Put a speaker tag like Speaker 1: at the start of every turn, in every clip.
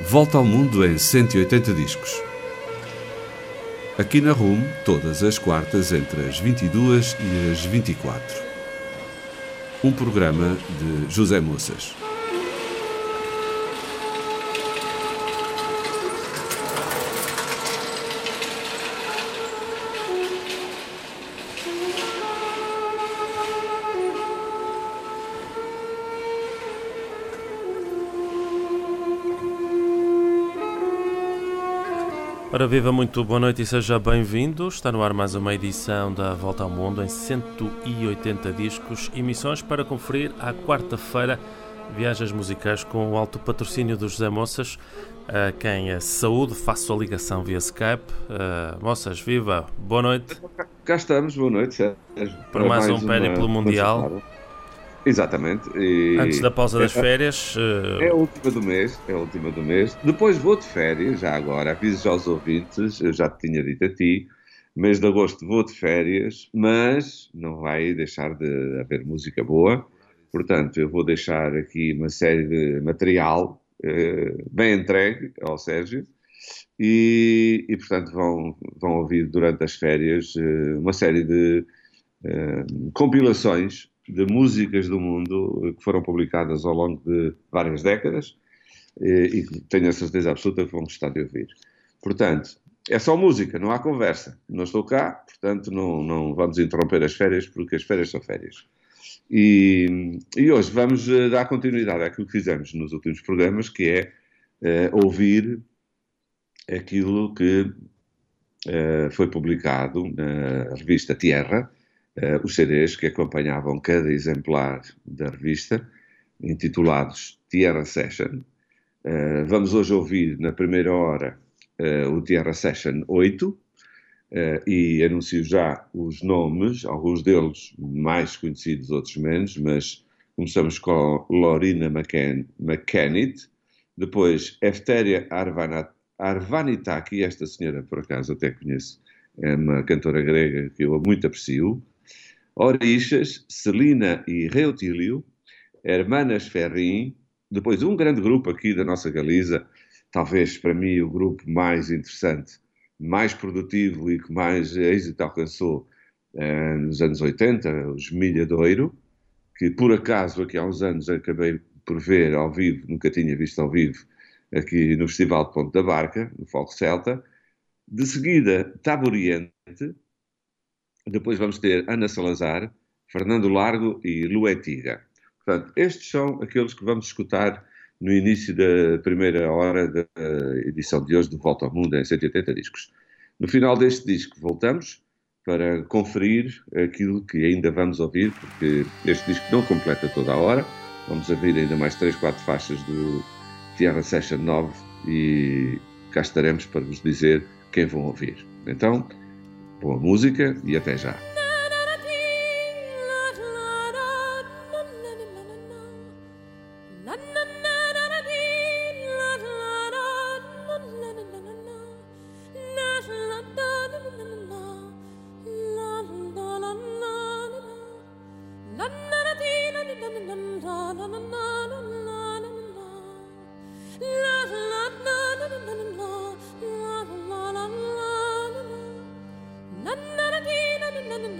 Speaker 1: Volta ao Mundo em 180 discos. Aqui na RUM, todas as quartas entre as 22 e as 24. Um programa de José Moças.
Speaker 2: Ora viva, muito boa noite e seja bem-vindo. Está no ar mais uma edição da Volta ao Mundo em 180 discos, emissões para conferir à quarta-feira, viagens musicais com o alto patrocínio do José Moças, a quem a saúde, faço a ligação via Skype. Moças, viva, boa noite.
Speaker 3: Cá estamos, boa noite, Sérgio.
Speaker 2: Para mais um périplo mundial.
Speaker 3: Exatamente.
Speaker 2: Antes da pausa das férias.
Speaker 3: É a última do mês. Depois vou de férias, já agora, aviso já aos ouvintes, eu já te tinha dito a ti, mês de agosto vou de férias, mas não vai deixar de haver música boa. Portanto, eu vou deixar aqui uma série de material bem entregue ao Sérgio e portanto, vão ouvir durante as férias uma série de compilações de músicas do mundo que foram publicadas ao longo de várias décadas e que tenho a certeza absoluta que vão gostar de ouvir. Portanto, é só música, não há conversa. Não estou cá, portanto não vamos interromper as férias porque as férias são férias. E hoje vamos dar continuidade àquilo que fizemos nos últimos programas, que é ouvir aquilo que foi publicado na revista Tierra, os CDs que acompanhavam cada exemplar da revista, intitulados Tierra Session. Vamos hoje ouvir, na primeira hora, o Tierra Session 8, e anuncio já os nomes, alguns deles mais conhecidos, outros menos, mas começamos com Lorina McKennitt, depois Eftéria Arvanitaki, esta senhora, por acaso, até conheço, é uma cantora grega que eu muito aprecio, Orixas, Celina e Reutílio, Hermanas Ferrin, depois um grande grupo aqui da nossa Galiza, talvez para mim o grupo mais interessante, mais produtivo e que mais êxito alcançou nos anos 80, os Milha de Ouro, que por acaso aqui há uns anos acabei por ver ao vivo, nunca tinha visto ao vivo, aqui no Festival de Ponte da Barca, no Folk Celta. De seguida, Taburiente. Depois vamos ter Ana Salazar, Fernando Largo e Luetiga. Portanto, estes são aqueles que vamos escutar no início da primeira hora da edição de hoje do Volta ao Mundo em 180 discos. No final deste disco voltamos para conferir aquilo que ainda vamos ouvir, porque este disco não completa toda a hora. Vamos ouvir ainda mais 3, 4 faixas do Tierra Session 9 e cá estaremos para vos dizer quem vão ouvir. Então, boa música e até já.
Speaker 4: Na na na na na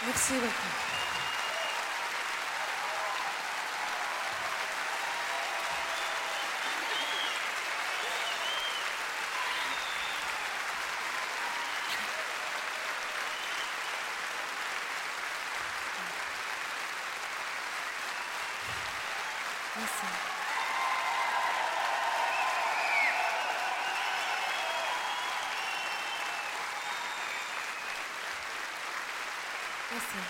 Speaker 4: Merci beaucoup. Merci. Merci.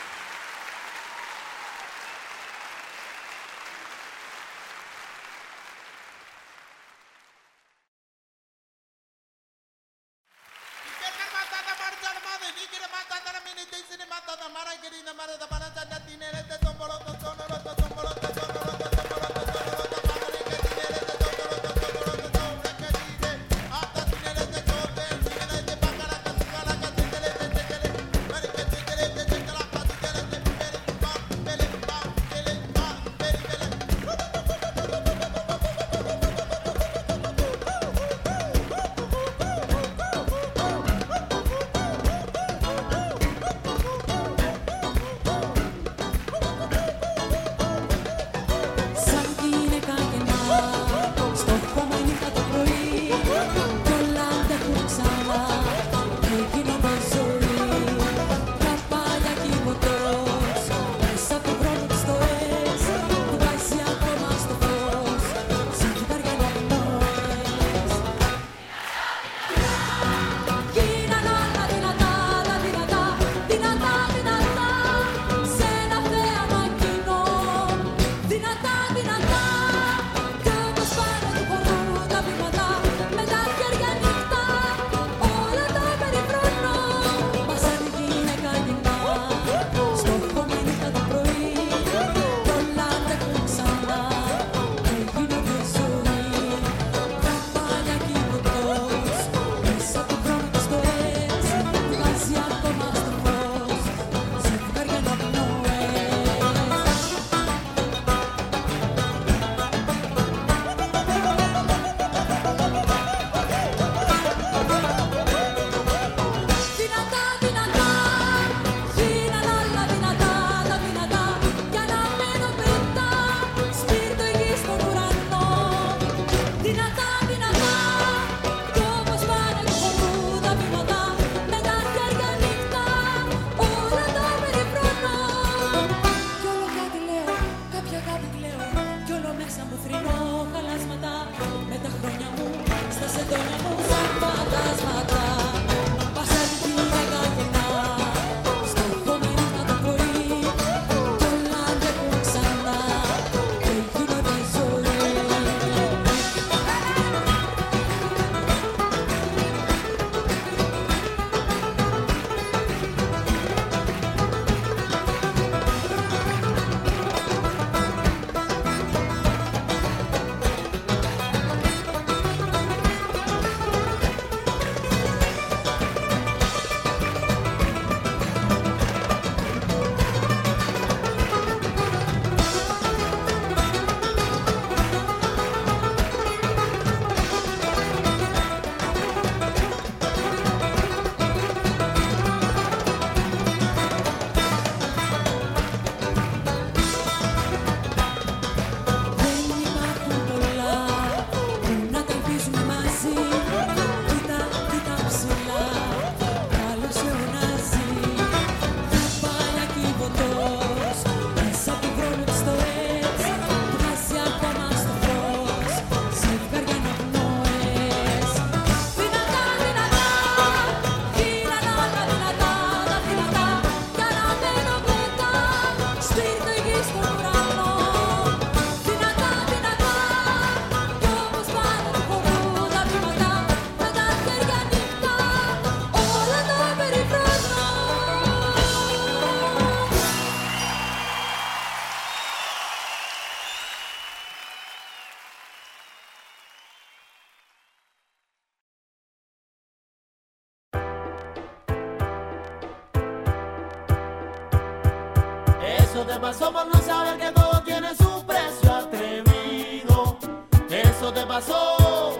Speaker 5: Eso te pasó por no saber que todo tiene su precio, atrevido. Eso te pasó,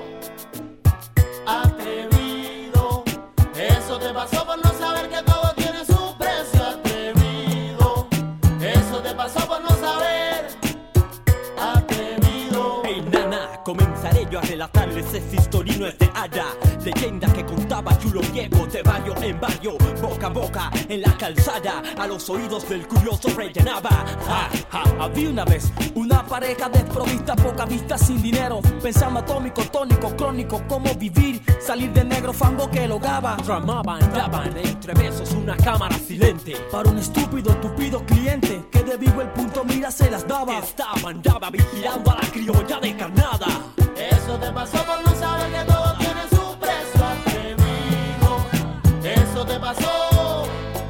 Speaker 5: atrevido. Eso te pasó por no saber que todo tiene su precio, atrevido. pasó por no saber. Atrevido.
Speaker 4: Hey nana, comenzaré yo a relatarles ese historino de haya, leyenda que contaba Chulo Viejo de barrio en barrio, boca a boca, en la calzada, a los oídos del curioso rellenaba. Había una vez una pareja desprovista, poca vista, sin dinero, pensando atómico, tónico, crónico, cómo vivir, salir de negro fango que lograba. Tramaban, daban entre besos una cámara silente para un estúpido, tupido cliente que de vivo el punto mira se las daba. Andaba vigilando a la criolla de carnada.
Speaker 5: Eso te pasó por no saber que todo tiene su precio. Atrevido. Eso te pasó.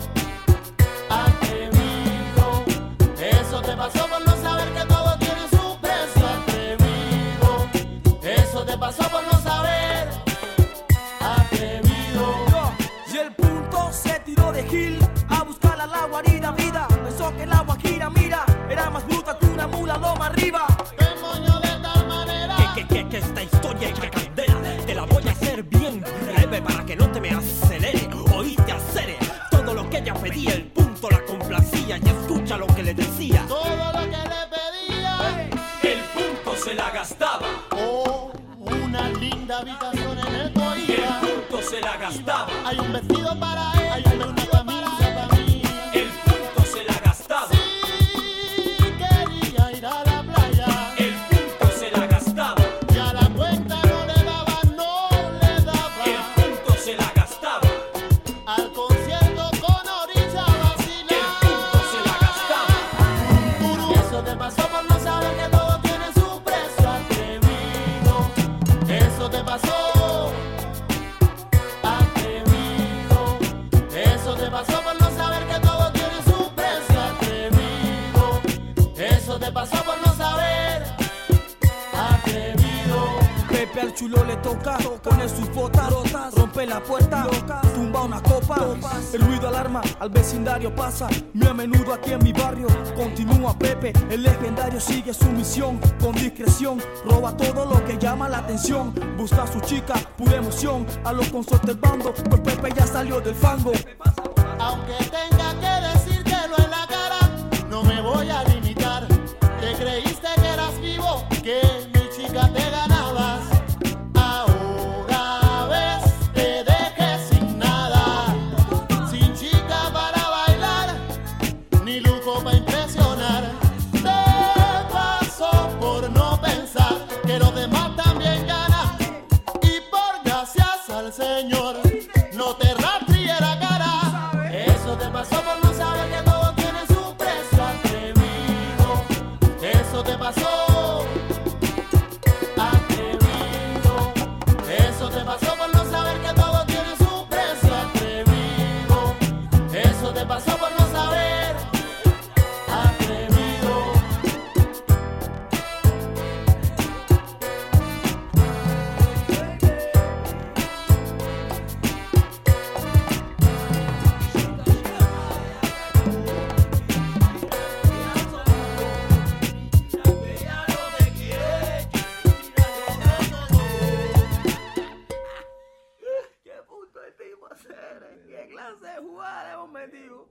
Speaker 5: Atrevido. Eso te pasó por no saber que todo tiene su precio. Atrevido. Eso te pasó por no saber. Atrevido.
Speaker 4: Y el punto se tiró de Gil a buscar a la guarida vida. Pensó que la guajira, mira, era más bruta que una mula loma arriba.
Speaker 5: Te moño de tal manera.
Speaker 4: Que esta historia es candela. Te la voy a hacer bien breve para que no te me acelere. Oíste acere. Todo lo que ella pedía, el punto la complacía. Y escucha lo que le decía.
Speaker 5: Todo lo que le pedía.
Speaker 4: El punto se la gastaba.
Speaker 5: Oh, una linda habitación en el
Speaker 4: El
Speaker 5: Coiba.
Speaker 4: punto se la gastaba.
Speaker 5: Hay un vestido para él. Hay una camisa para mí.
Speaker 4: El punto se la gastaba.
Speaker 5: Sí, quería ir a la playa.
Speaker 4: El punto se la gastaba.
Speaker 5: Y a la cuenta no le daba, no le daba.
Speaker 4: El punto se la gastaba.
Speaker 5: Al concierto con orilla vacilar.
Speaker 4: El punto se la gastaba.
Speaker 5: Eso te pasó por no saber que todo tiene su precio. Atrevido. Eso te pasó. Atrevido. Eso te pasó por no saber que todo tiene su precio. Atrevido. Eso te pasó por no saber. Atrevido.
Speaker 4: Pepe al chulo le toca, pone sus botas, rompe la puerta, tumba una copa. El ruido alarma, al vecindario pasa, muy a menudo aquí en mi barrio. Continúa Pepe, el legendario sigue su misión, con discreción, roba todo lo que llama la atención. Busca a su chica, pura emoción, a los consortes del bando, pues Pepe ya salió del fango.
Speaker 5: Aunque tenga que decírtelo en la cara, no me voy a limitar. Te creíste que eras vivo, que mi chica te ganabas. Ahora ves, te dejé sin nada. Sin chica para bailar, ni lujo para impresionar. Te pasó por no pensar que los demás también ganan. Y por gracias al Señor, no te rastrilles la cara. Eso te pasó por no saber que todo tiene su precio. Atrevido. Eso te pasó. Atrevido. Eso te pasó por no saber que todo tiene su precio. Atrevido. Eso te pasó por no saber. Atrevido.
Speaker 4: ¿Qué punto de tipo hacer? ¿Qué clase de jugada hemos metido?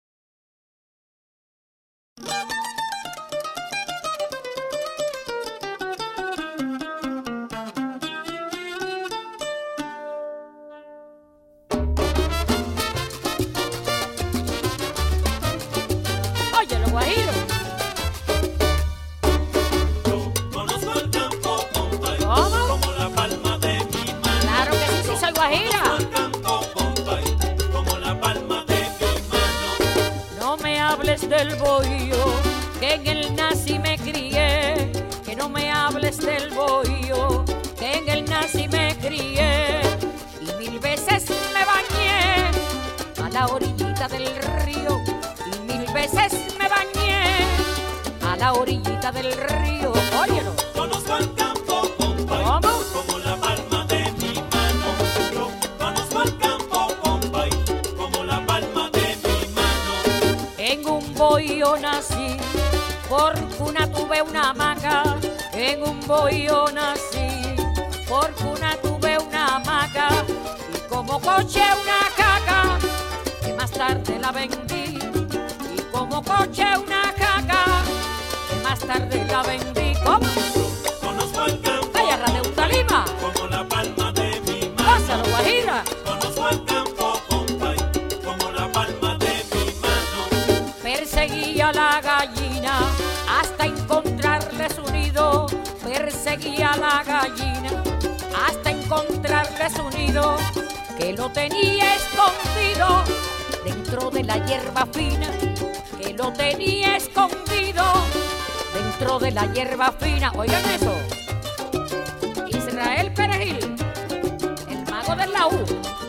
Speaker 6: Oye, los guajiros.
Speaker 4: Conozco el campo, compay,
Speaker 6: ¿Cómo?
Speaker 4: como la palma de mi mano.
Speaker 6: Claro que sí, sí soy guajira.
Speaker 4: El campo, compay, como la palma de mi mano.
Speaker 6: No me hables del bohío, que en el nazi me crié. Que no me hables del bohío, que en el nazi me crié. Y 1000 veces me bañé a la orillita del río. Y 1000 veces me bañé a la orillita del río. Óyelo.
Speaker 4: Conozco el campo, compay,
Speaker 6: ¿Cómo?
Speaker 4: como la palma de mi mano. Yo conozco el campo, compay, como la palma de mi mano.
Speaker 6: En un bohío nací, por cuna tuve una hamaca. En un bohío nací, por cuna tuve una hamaca. Y como coche una caca, que más tarde la vendí. Y como coche una caca, más tarde la vendí. ¿Cómo?
Speaker 4: Conozco el campo
Speaker 6: Vaya, Radeunda Lima.
Speaker 4: como la palma de mi mano.
Speaker 6: Pásalo, Guajira.
Speaker 4: Conozco el campo, compay, como la palma de mi mano.
Speaker 6: Perseguía la gallina hasta encontrarle su nido. Perseguía la gallina hasta encontrarle su nido, que lo tenía escondido dentro de la hierba fina, que lo tenía escondido dentro de la hierba fina. Oigan eso. Israel Perejil, el mago del laúd.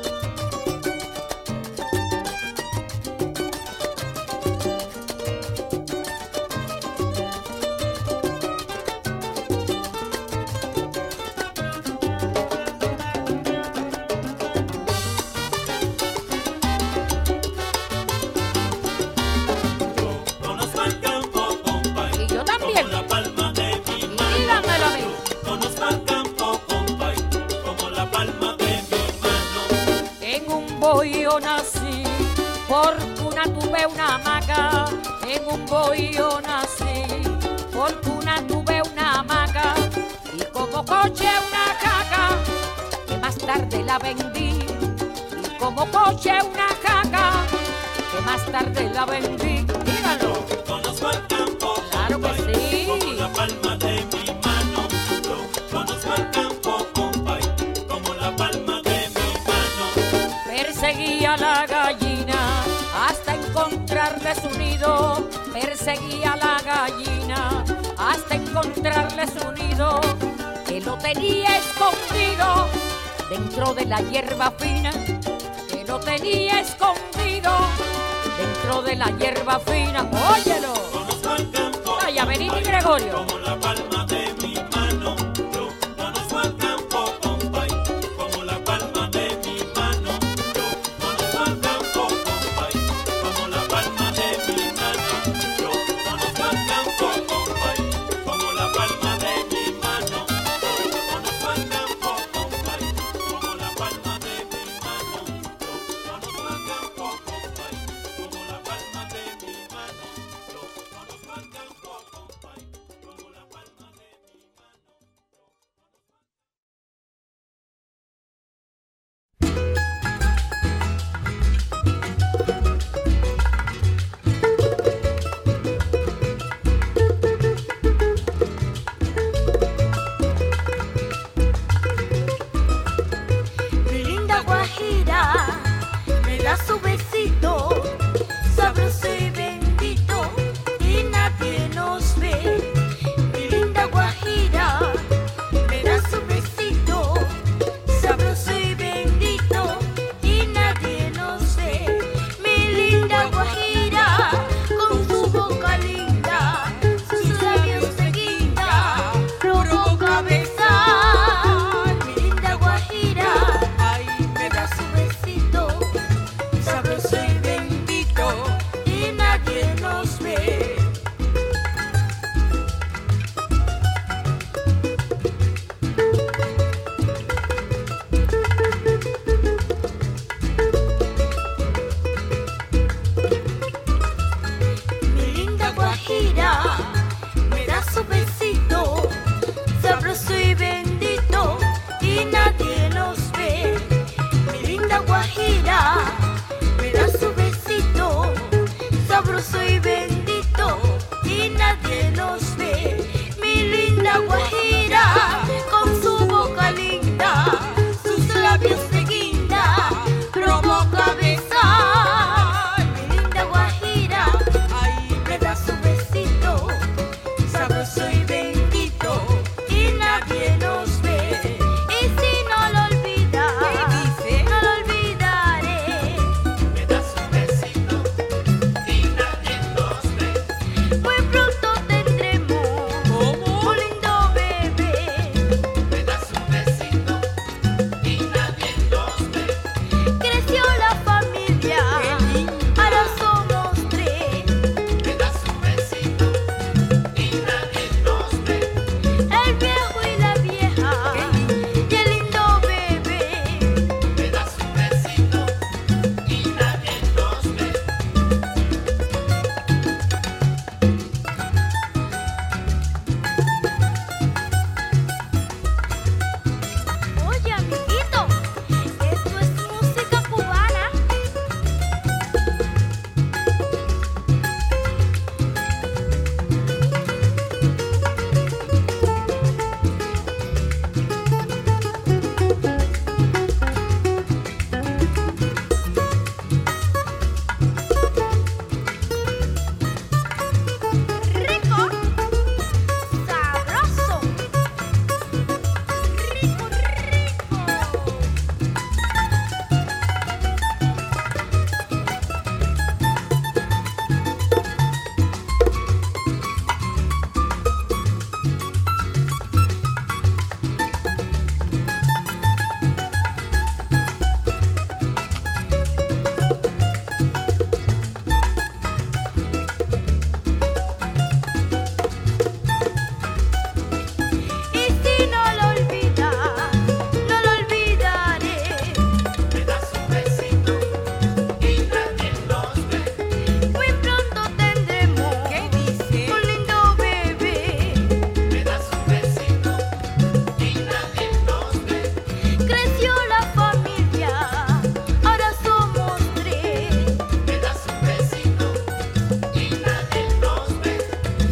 Speaker 4: Conozco el campo, compay,
Speaker 6: Y yo también.
Speaker 4: como la palma de mi
Speaker 6: Y
Speaker 4: mano.
Speaker 6: díganmelo a mí.
Speaker 4: Conozco el campo, compay, como la palma de mi mano.
Speaker 6: En un bohío nací, por cuna tuve una hamaca. En un bohío nací, por cuna tuve una hamaca. Y como coche una caca, que más tarde la vendí. Y como coche una caca, que más tarde la vendí. Díganlo.
Speaker 4: Conozco el campo,
Speaker 6: Claro que
Speaker 4: compay,
Speaker 6: sí.
Speaker 4: como la palma de mi mano. Yo conozco el campo, compay, como la palma de mi mano.
Speaker 6: Perseguía la gallina hasta encontrarle su nido. Perseguía la gallina hasta encontrarle su nido, que lo tenía escondido dentro de la hierba fina, que lo tenía escondido dentro de la hierba fina. Óyelo.
Speaker 4: Conozco el campo,
Speaker 6: Vaya, Benito y Gregorio.
Speaker 4: como la palma de mi mano. Yo conozco el campo, compay, como la palma de mi mano. Yo conozco el campo, compay, como la palma de mi mano. Yo conozco el campo, compay, como la palma de mi mano. Yo conozco el campo, compay, como la palma de mi mano. Yo conozco el campo, compay, como la palma de mi mano. Yo conozco el campo, compay, como la palma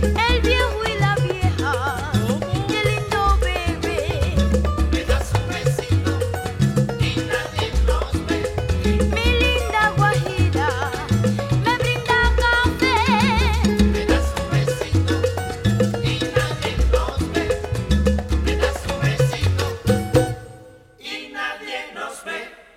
Speaker 7: el viejo y la vieja, qué lindo bebé.
Speaker 5: Me das un besito y nadie nos ve.
Speaker 7: Mi linda guajira me brinda café.
Speaker 5: Me das un besito y nadie nos ve. Me das un besito y nadie nos ve.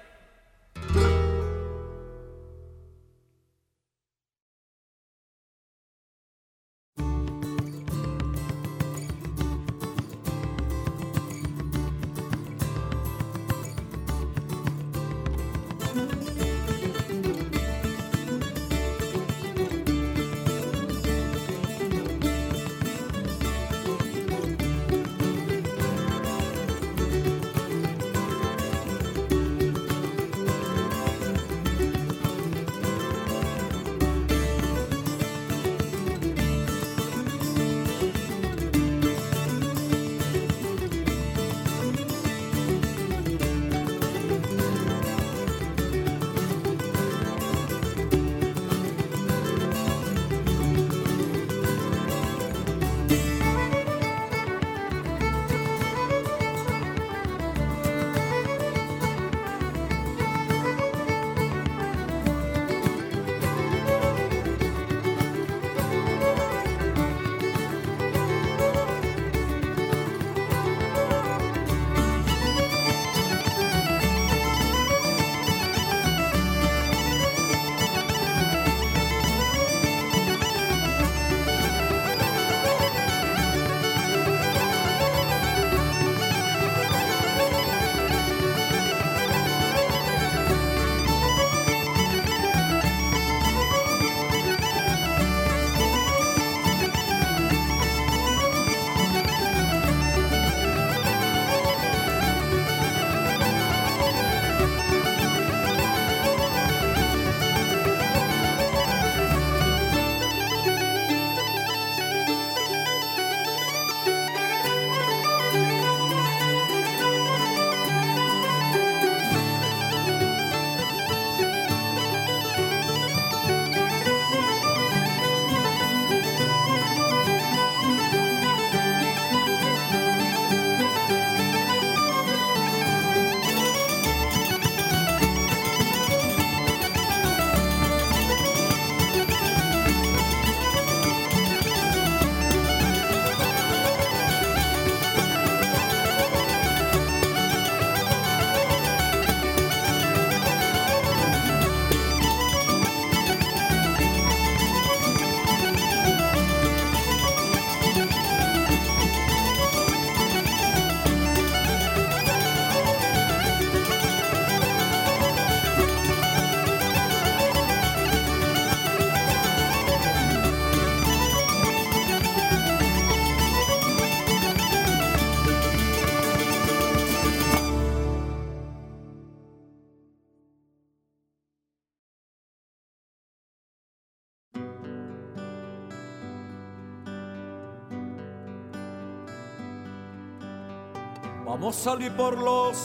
Speaker 8: Vamos a salir por los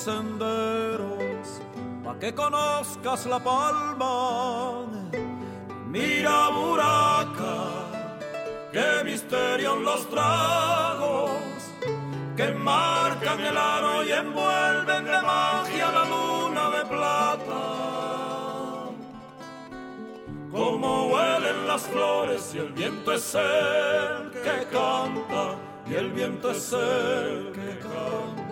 Speaker 8: senderos, pa' que conozcas La Palma. Mira Buraca, qué misterio en los tragos, que marcan el aro y envuelven de magia la luna de plata. Cómo huelen las flores y el viento es el que canta, y el viento es el que canta.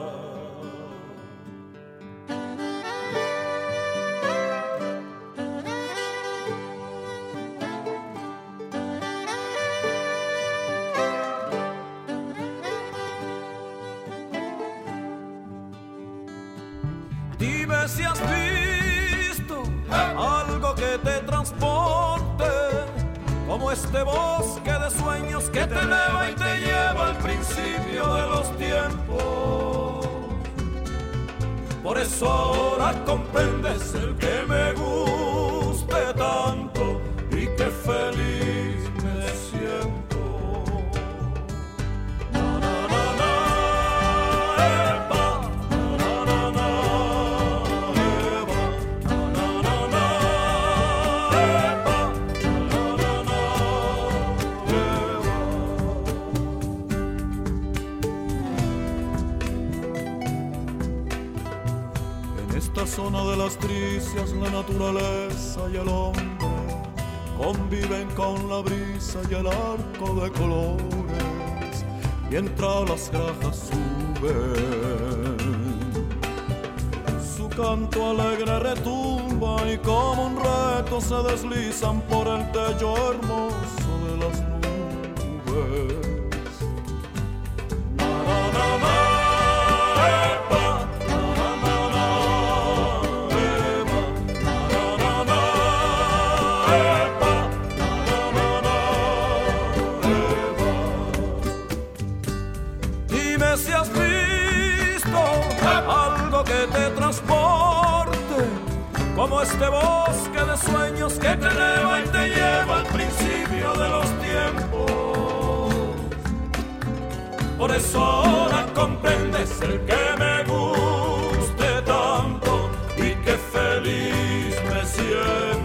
Speaker 8: Dime si has visto algo que te transporte, como este bosque de sueños que te eleva y te lleva al principio de los tiempos. Por eso ahora comprendes el que me guste tanto y que feliz me siento. la zona de las tricias, la naturaleza y el hombre conviven con la brisa y el arco de colores, mientras las grajas suben. Su canto alegre retumba y como un reto se deslizan por el techo hermoso de las nubes. Si has visto algo que te transporte, como este bosque de sueños que te eleva y te lleva al principio de los tiempos. Por eso ahora comprendes el que me guste tanto y que feliz me siento.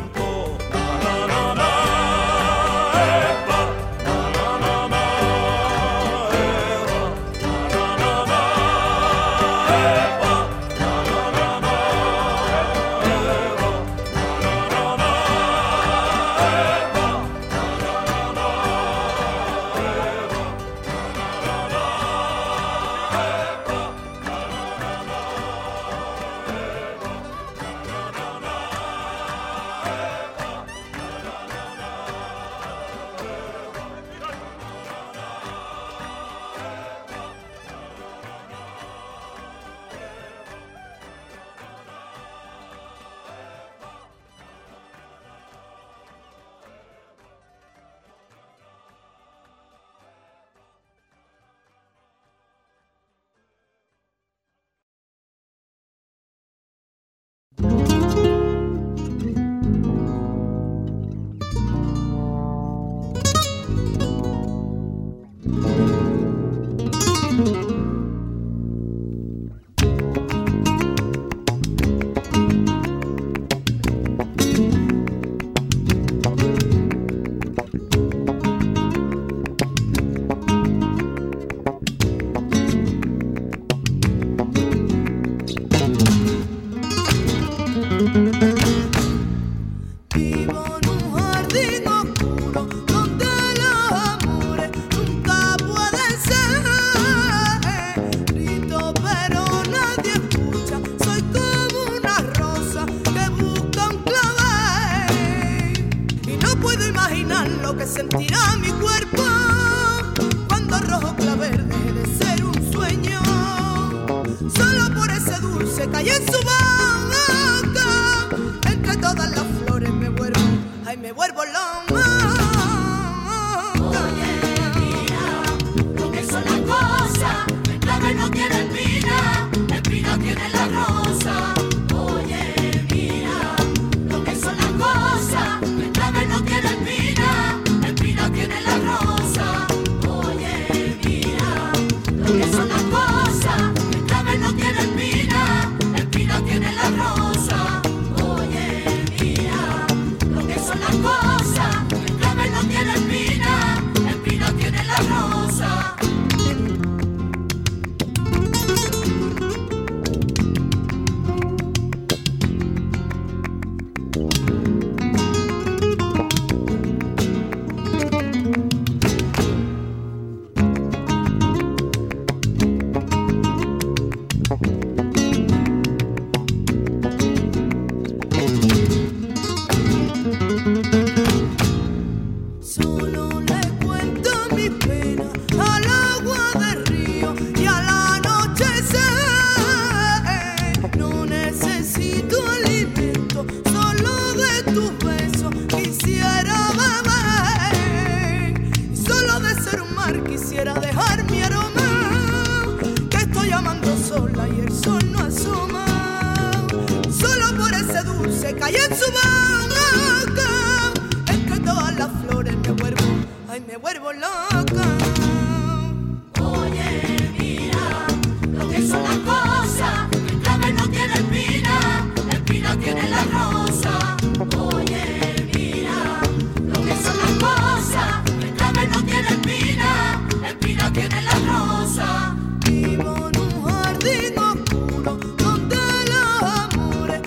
Speaker 5: Vivo en un jardín oscuro donde los amores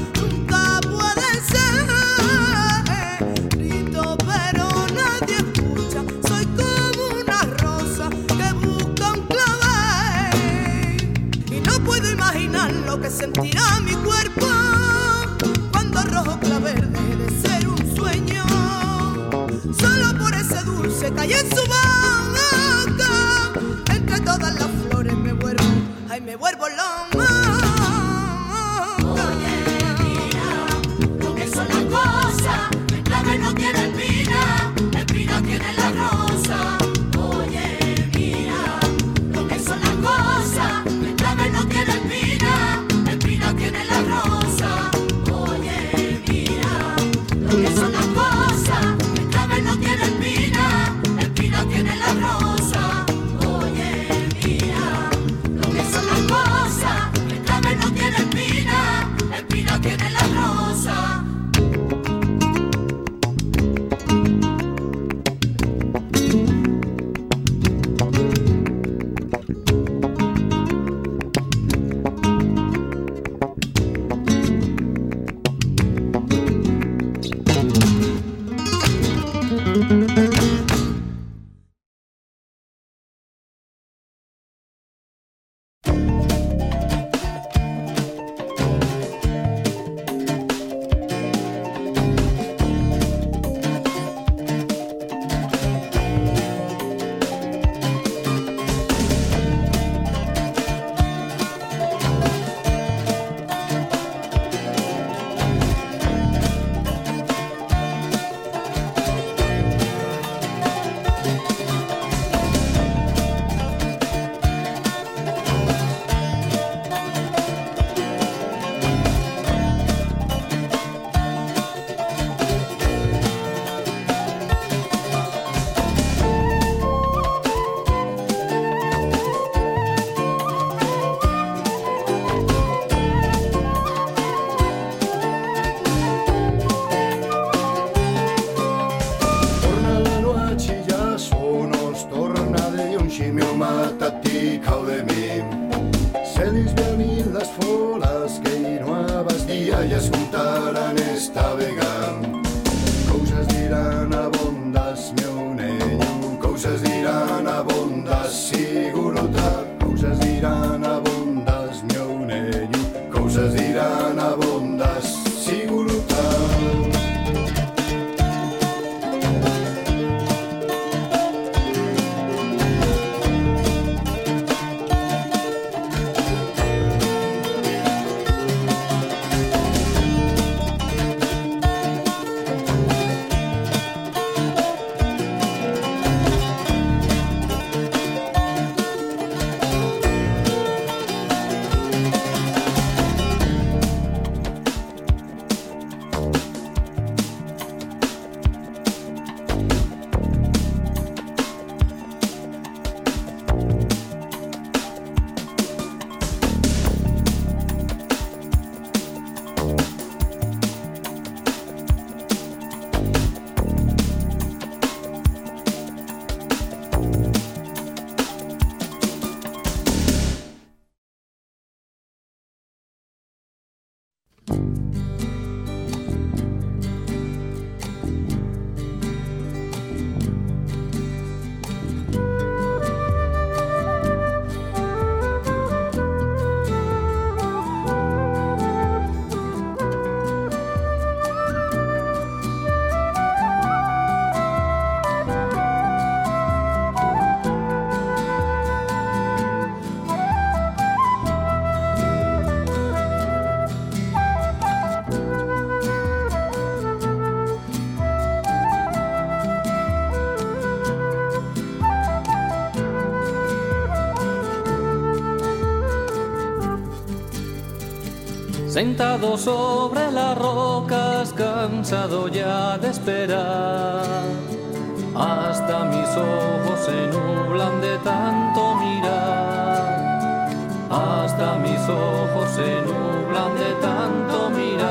Speaker 7: boca y en su boca. Entre todas las flores me vuelvo, ay, me vuelvo loca.
Speaker 9: Oye, mira lo que son las cosas. El clave no tiene espina tiene la rosa. Oye, mira lo que son las cosas. El clave no tiene espina tiene la rosa. Oye, mira lo que son las cosas. El clave no tiene espina tiene la rosa. Oye, mira lo que son las cosas. El clave no tiene espina tiene la rosa.
Speaker 10: Sentado sobre las rocas, cansado ya de esperar, hasta mis ojos se nublan de tanto mirar, hasta mis ojos se nublan de tanto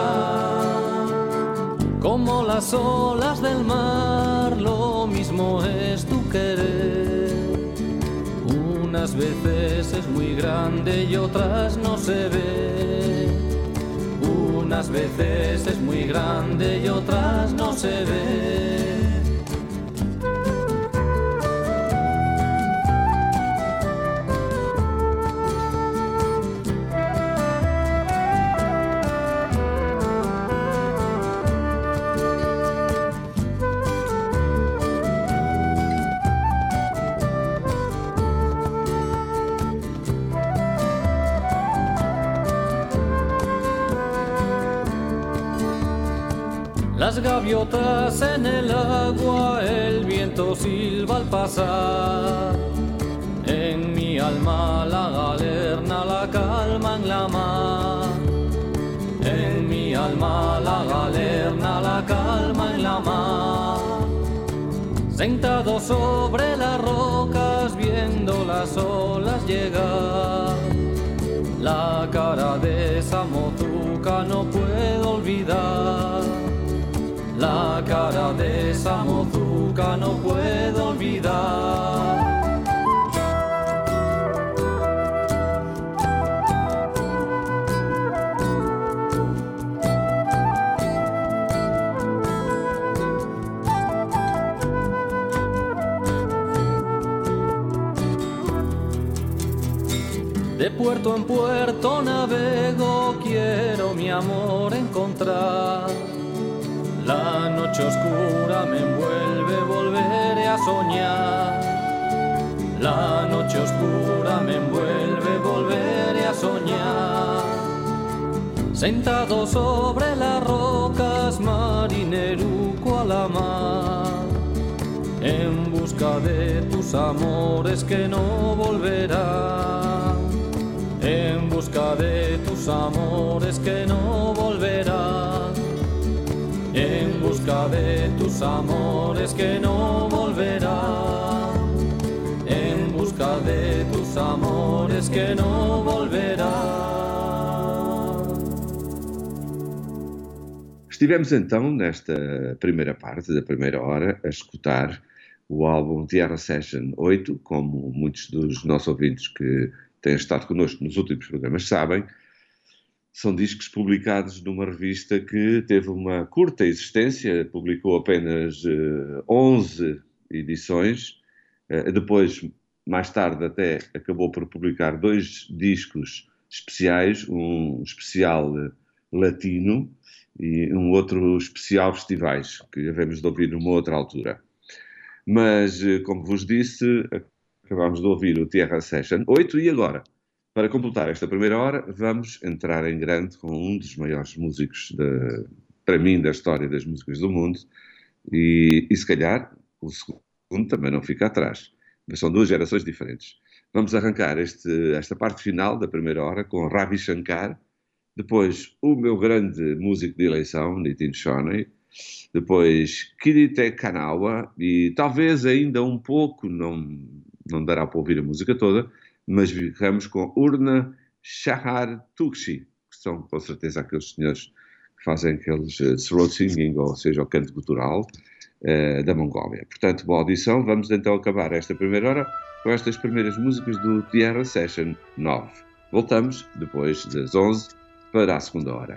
Speaker 10: mirar. Como las olas del mar, lo mismo es tu querer. Unas veces es muy grande y otras no se ve. Unas veces es muy grande y otras no se ve. Las gaviotas en el agua, el viento silba al pasar. En mi alma la galerna, la calma en la mar. En mi alma la galerna, la calma en la mar. Sentado sobre las rocas, viendo las olas llegar, la cara de esa mozuca no puedo olvidar. La cara de esa mozuca no puedo olvidar. De puerto en puerto navego, quiero mi amor encontrar. La noche oscura me envuelve, volveré a soñar. La noche oscura me envuelve, volveré a soñar. Sentado sobre las rocas, marineruco a la mar, en busca de tus amores que no volverán. En busca de tus amores que no volverán. En busca de tus amores que no volverán. En busca de tus amores que no volverán.
Speaker 3: Estivemos então, nesta primeira parte da primeira hora, a escutar o álbum Tierra Session 8, como muitos dos nossos ouvintes que têm estado connosco nos últimos programas sabem. São discos publicados numa revista que teve uma curta existência, publicou apenas 11 edições, depois, mais tarde até, acabou por publicar 2 discos especiais, um especial latino e um outro especial festivais, que havemos de ouvir numa outra altura. Mas, como vos disse, acabámos de ouvir o Tierra Session 8 e agora, para completar esta primeira hora, vamos entrar em grande com um dos maiores músicos, para mim, da história das músicas do mundo e se calhar o segundo também não fica atrás, mas são 2 gerações diferentes. Vamos arrancar esta parte final da primeira hora com Ravi Shankar, depois o meu grande músico de eleição, Nitin Shoney, depois Kirite Kanawa e talvez ainda um pouco, não dará para ouvir a música toda, mas ficamos com Urna Shahar Tukshi, que são com certeza aqueles senhores que fazem aqueles throat singing, ou seja, o canto gutural da Mongólia. Portanto, boa audição. Vamos então acabar esta primeira hora com estas primeiras músicas do Tierra Session 9. Voltamos depois das 11 para a segunda hora.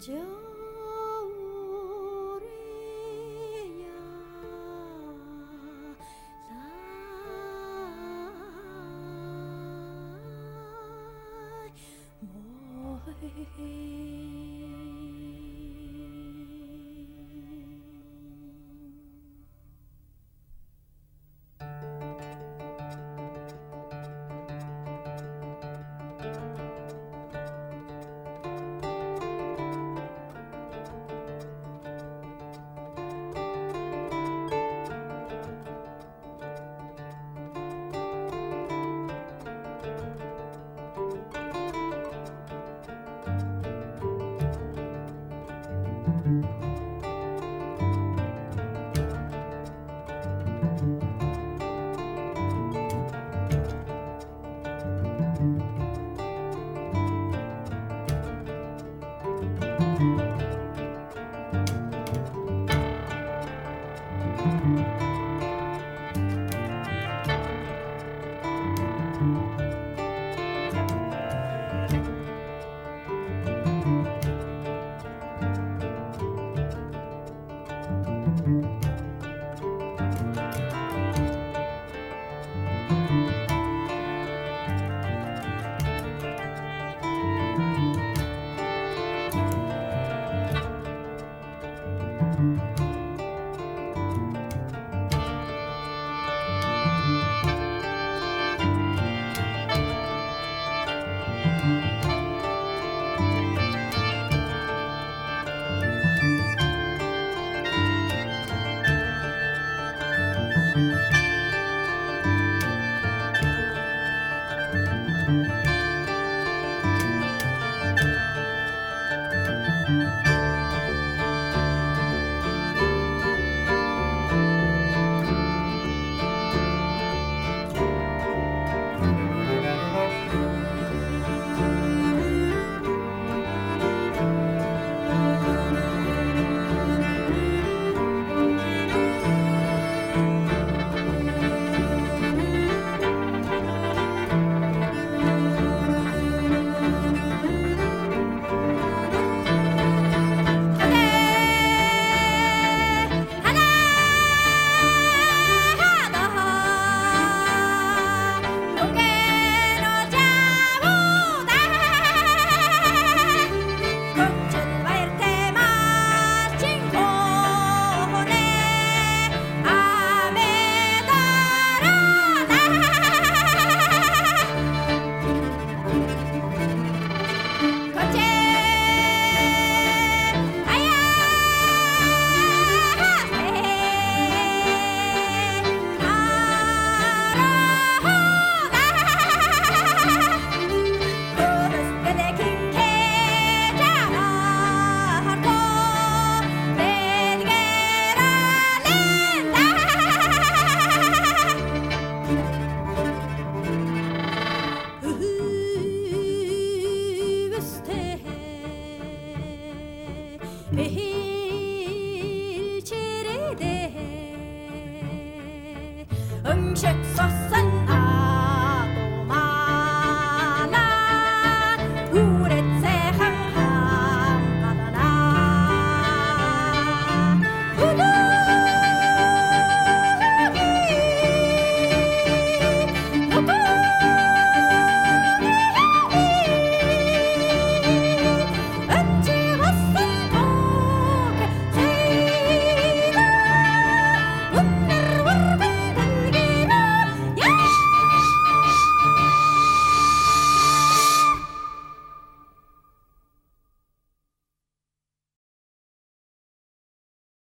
Speaker 6: 음식 소스